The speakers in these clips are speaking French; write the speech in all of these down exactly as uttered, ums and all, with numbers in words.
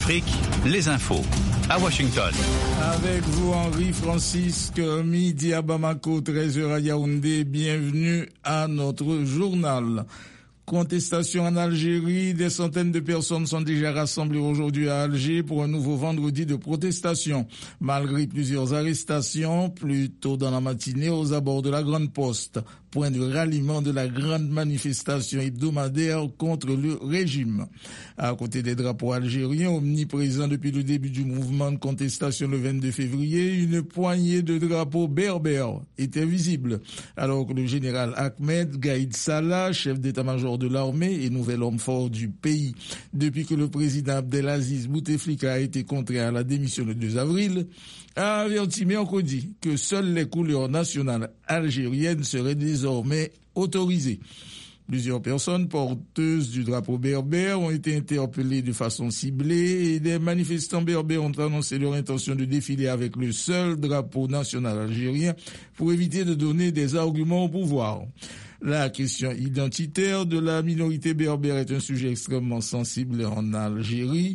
Afrique, les infos. À Washington. Avec vous, Henri-Francisque, midi à Bamako, treize heures à Yaoundé. Bienvenue à notre journal. Contestation en Algérie, des centaines de personnes sont déjà rassemblées aujourd'hui à Alger pour un nouveau vendredi de protestation. Malgré plusieurs arrestations, plus tôt dans la matinée aux abords de la Grande Poste, point de ralliement de la grande manifestation hebdomadaire contre le régime. À côté des drapeaux algériens omniprésents depuis le début du mouvement de contestation le vingt-deux février, une poignée de drapeaux berbères était visible, alors que le général Ahmed Gaïd Salah, chef d'état-major de l'armée et nouvel homme fort du pays, depuis que le président Abdelaziz Bouteflika a été contraint à la démission le deux avril, a averti mercredi que seules les couleurs nationales algériennes seraient désormais autorisées. Plusieurs personnes porteuses du drapeau berbère ont été interpellées de façon ciblée et des manifestants berbères ont annoncé leur intention de défiler avec le seul drapeau national algérien pour éviter de donner des arguments au pouvoir. La question identitaire de la minorité berbère est un sujet extrêmement sensible en Algérie.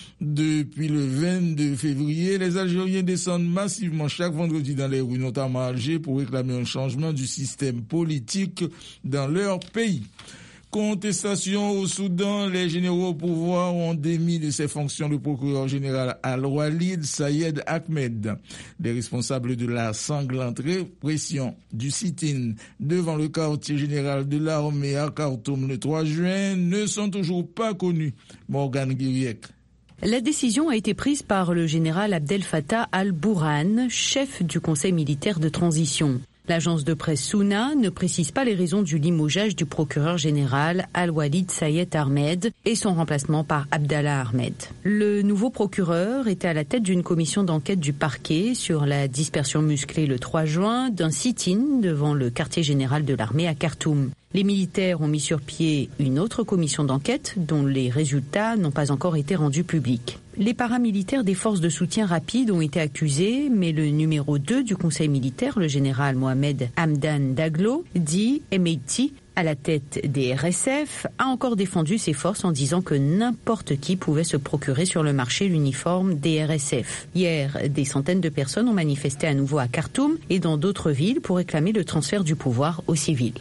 Depuis le vingt-deux février, les Algériens descendent massivement chaque vendredi dans les rues, notamment à Alger, pour réclamer un changement du système politique dans leur pays. Contestation au Soudan, les généraux au pouvoir ont démis de ses fonctions le procureur général Al-Walid Sayed Ahmed. Les responsables de la sanglante répression du sit-in devant le quartier général de l'armée à Khartoum le trois juin ne sont toujours pas connus. Morgan Guiriec. La décision a été prise par le général Abdel Fattah al-Bourhan, chef du conseil militaire de transition. L'agence de presse Souna ne précise pas les raisons du limogeage du procureur général Al-Walid Sayed Ahmed et son remplacement par Abdallah Ahmed. Le nouveau procureur était à la tête d'une commission d'enquête du parquet sur la dispersion musclée le trois juin d'un sit-in devant le quartier général de l'armée à Khartoum. Les militaires ont mis sur pied une autre commission d'enquête dont les résultats n'ont pas encore été rendus publics. Les paramilitaires des forces de soutien rapide ont été accusés, mais le numéro deux du conseil militaire, le général Mohamed Hamdan Daglo, dit Emeiti, à la tête des R S F, a encore défendu ses forces en disant que n'importe qui pouvait se procurer sur le marché l'uniforme des R S F. Hier, des centaines de personnes ont manifesté à nouveau à Khartoum et dans d'autres villes pour réclamer le transfert du pouvoir aux civils.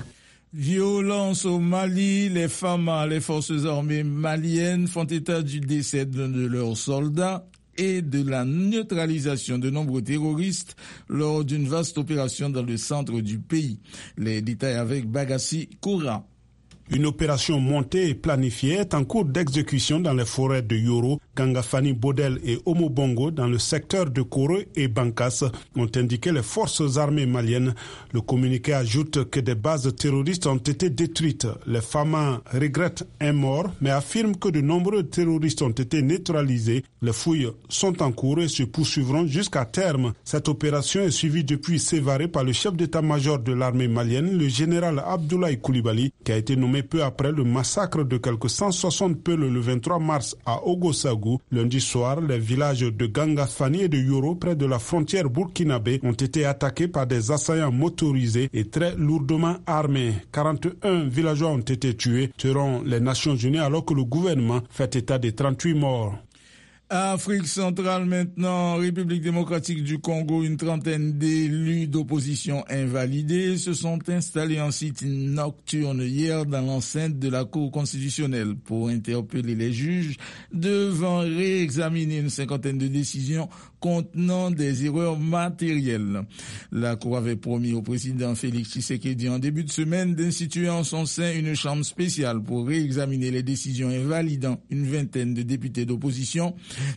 Violence au Mali, les F A M A, les forces armées maliennes font état du décès d'un de leurs soldats et de la neutralisation de nombreux terroristes lors d'une vaste opération dans le centre du pays. Les détails avec Bagassi Koura. Une opération montée et planifiée est en cours d'exécution dans les forêts de Yoro, Gangafani, Bodel et Omobongo dans le secteur de Koro et Bankas, ont indiqué les forces armées maliennes. Le communiqué ajoute que des bases terroristes ont été détruites. Les F A M A regrettent un mort, mais affirment que de nombreux terroristes ont été neutralisés. Les fouilles sont en cours et se poursuivront jusqu'à terme. Cette opération est suivie depuis Sévaré par le chef d'état-major de l'armée malienne, le général Abdoulaye Coulibaly, qui a été nommé peu après le massacre de quelques cent soixante Peuls le vingt-trois mars à Ogosagou. Lundi soir, les villages de Gangafani et de Yoro, près de la frontière burkinabé, ont été attaqués par des assaillants motorisés et très lourdement armés. quarante et un villageois ont été tués, selon les Nations Unies, alors que le gouvernement fait état de trente-huit morts. Afrique centrale maintenant, République démocratique du Congo, une trentaine d'élus d'opposition invalidés se sont installés en sit-in nocturne hier dans l'enceinte de la Cour constitutionnelle pour interpeller les juges devant réexaminer une cinquantaine de décisions contenant des erreurs matérielles. La Cour avait promis au président Félix Tshisekedi en début de semaine d'instituer en son sein une chambre spéciale pour réexaminer les décisions invalidant une vingtaine de députés d'opposition,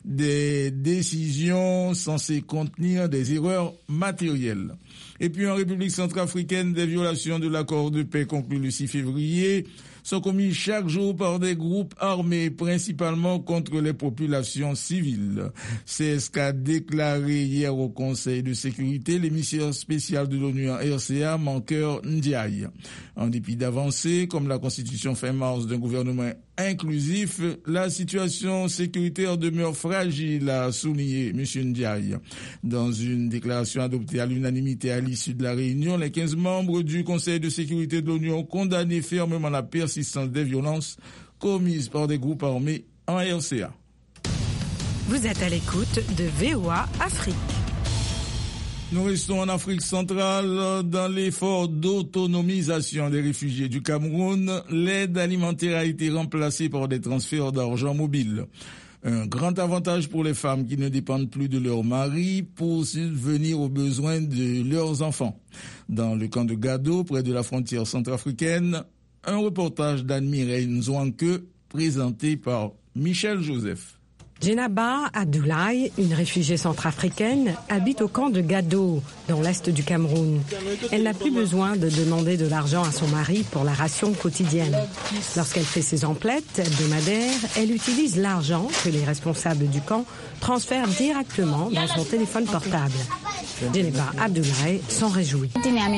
des décisions censées contenir des erreurs matérielles. Et puis en République centrafricaine, des violations de l'accord de paix conclu le six février sont commis chaque jour par des groupes armés, principalement contre les populations civiles. C'est ce qu'a déclaré hier au Conseil de sécurité l'émissaire spécial de l'ONU en R C A, Mankeur Ndiaye. En dépit d'avancées, comme la constitution fin mars d'un gouvernement inclusif, la situation sécuritaire demeure fragile, a souligné M. Ndiaye. Dans une déclaration adoptée à l'unanimité à l'issue de la réunion, les quinze membres du Conseil de sécurité de l'ONU ont condamné fermement la persistance des violences commises par des groupes armés en R C A. Vous êtes à l'écoute de V O A Afrique. Nous restons en Afrique centrale. Dans l'effort d'autonomisation des réfugiés du Cameroun, l'aide alimentaire a été remplacée par des transferts d'argent mobile. Un grand avantage pour les femmes qui ne dépendent plus de leur mari pour subvenir aux besoins de leurs enfants. Dans le camp de Gado, près de la frontière centrafricaine, un reportage d'Anne-Mireille Nzouanke présenté par Michel Joseph. Djenaba Abdoulaye, une réfugiée centrafricaine, habite au camp de Gado, dans l'est du Cameroun. Elle n'a plus besoin de demander de l'argent à son mari pour la ration quotidienne. Lorsqu'elle fait ses emplettes hebdomadaires, elle utilise l'argent que les responsables du camp transfèrent directement dans son téléphone portable. Djenaba Abdoulaye s'en réjouit.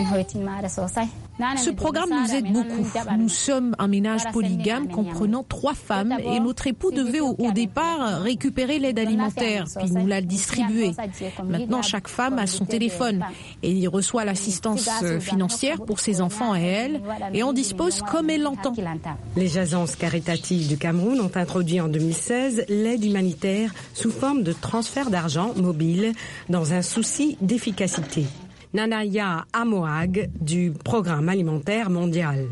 Ce programme nous aide beaucoup. Nous sommes un ménage polygame comprenant trois femmes et notre époux devait au, au départ récupérer l'aide alimentaire, puis nous la distribuer. Maintenant, chaque femme a son téléphone et il reçoit l'assistance financière pour ses enfants et elle, et en dispose comme elle l'entend. Les agences caritatives du Cameroun ont introduit en deux mille seize l'aide humanitaire sous forme de transfert d'argent mobile dans un souci d'efficacité. Nanaya Amoag du Programme alimentaire mondial.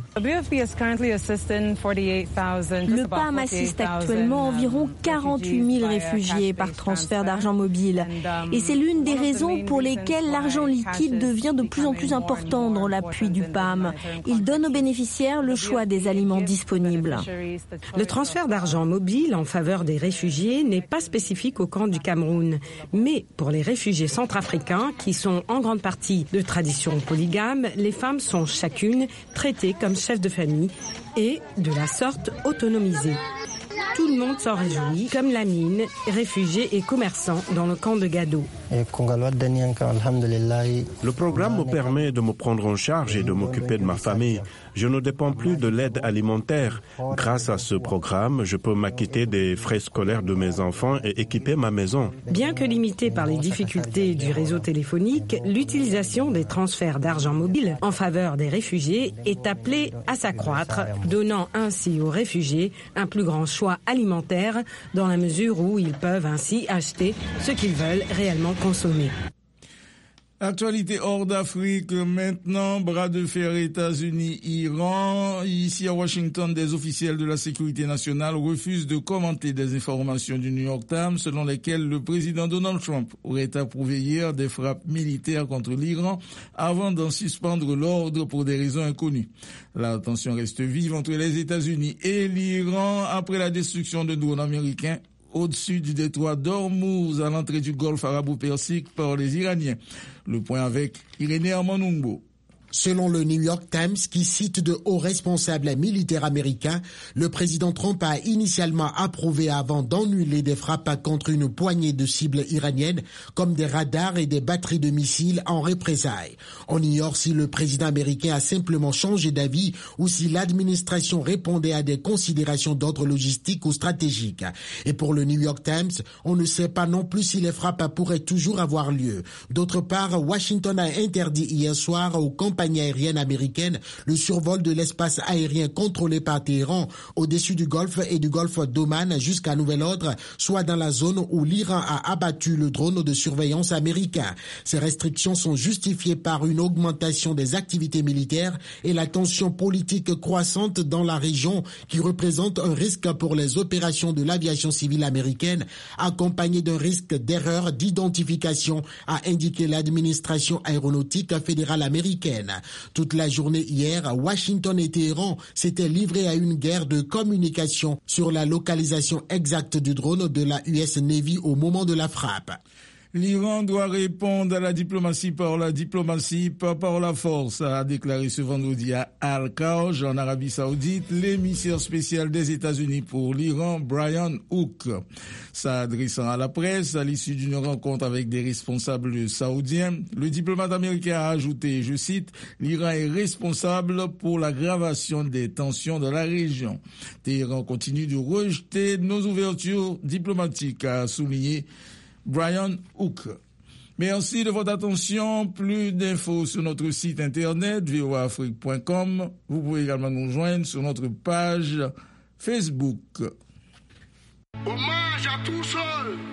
Le P A M assiste actuellement environ quarante-huit mille réfugiés par transfert d'argent mobile. Et c'est l'une des raisons pour lesquelles l'argent liquide devient de plus en plus important dans l'appui du P A M. Il donne aux bénéficiaires le choix des aliments disponibles. Le transfert d'argent mobile en faveur des réfugiés n'est pas spécifique au camp du Cameroun. Mais pour les réfugiés centrafricains, qui sont en grande partie de tradition polygame, les femmes sont chacune traitées comme chefs de famille et, de la sorte, autonomisées. Tout le monde s'en réjouit, comme Lamine, réfugié et commerçant dans le camp de Gado. Le programme me permet de me prendre en charge et de m'occuper de ma famille. Je ne dépends plus de l'aide alimentaire. Grâce à ce programme, je peux m'acquitter des frais scolaires de mes enfants et équiper ma maison. Bien que limitée par les difficultés du réseau téléphonique, l'utilisation des transferts d'argent mobile en faveur des réfugiés est appelée à s'accroître, donnant ainsi aux réfugiés un plus grand choix alimentaire dans la mesure où ils peuvent ainsi acheter ce qu'ils veulent réellement consommer. Actualité hors d'Afrique maintenant, bras de fer États-Unis-Iran. Ici à Washington, des officiels de la sécurité nationale refusent de commenter des informations du New York Times selon lesquelles le président Donald Trump aurait approuvé hier des frappes militaires contre l'Iran avant d'en suspendre l'ordre pour des raisons inconnues. La tension reste vive entre les États-Unis et l'Iran après la destruction de drones américains au-dessus du détroit d'Ormuz à l'entrée du golfe arabo-persique par les Iraniens. Le point avec Irénée Armanungo. Selon le New York Times, qui cite de hauts responsables militaires américains, le président Trump a initialement approuvé avant d'annuler des frappes contre une poignée de cibles iraniennes, comme des radars et des batteries de missiles en représailles. On ignore si le président américain a simplement changé d'avis ou si l'administration répondait à des considérations d'ordre logistique ou stratégique. Et pour le New York Times, on ne sait pas non plus si les frappes pourraient toujours avoir lieu. D'autre part, Washington a interdit hier soir aux compagnies aérienne américaine le survol de l'espace aérien contrôlé par Téhéran au-dessus du Golfe et du Golfe d'Oman jusqu'à nouvel ordre, soit dans la zone où l'Iran a abattu le drone de surveillance américain. Ces restrictions sont justifiées par une augmentation des activités militaires et la tension politique croissante dans la région qui représente un risque pour les opérations de l'aviation civile américaine, accompagné d'un risque d'erreur d'identification, a indiqué l'administration aéronautique fédérale américaine. Toute la journée hier, Washington et Téhéran s'étaient livrés à une guerre de communication sur la localisation exacte du drone de la U S Navy au moment de la frappe. L'Iran doit répondre à la diplomatie par la diplomatie, pas par la force, a déclaré ce vendredi à Al-Kharj, en Arabie Saoudite, l'émissaire spécial des États-Unis pour l'Iran, Brian Hook. S'adressant à la presse, à l'issue d'une rencontre avec des responsables saoudiens, le diplomate américain a ajouté, je cite, « L'Iran est responsable pour l'aggravation des tensions dans la région. Téhéran continue de rejeter nos ouvertures diplomatiques », a souligné Brian Hook. Merci de votre attention. Plus d'infos sur notre site internet v o a afrique point com. Vous pouvez également nous joindre sur notre page Facebook. Hommage à tous ceux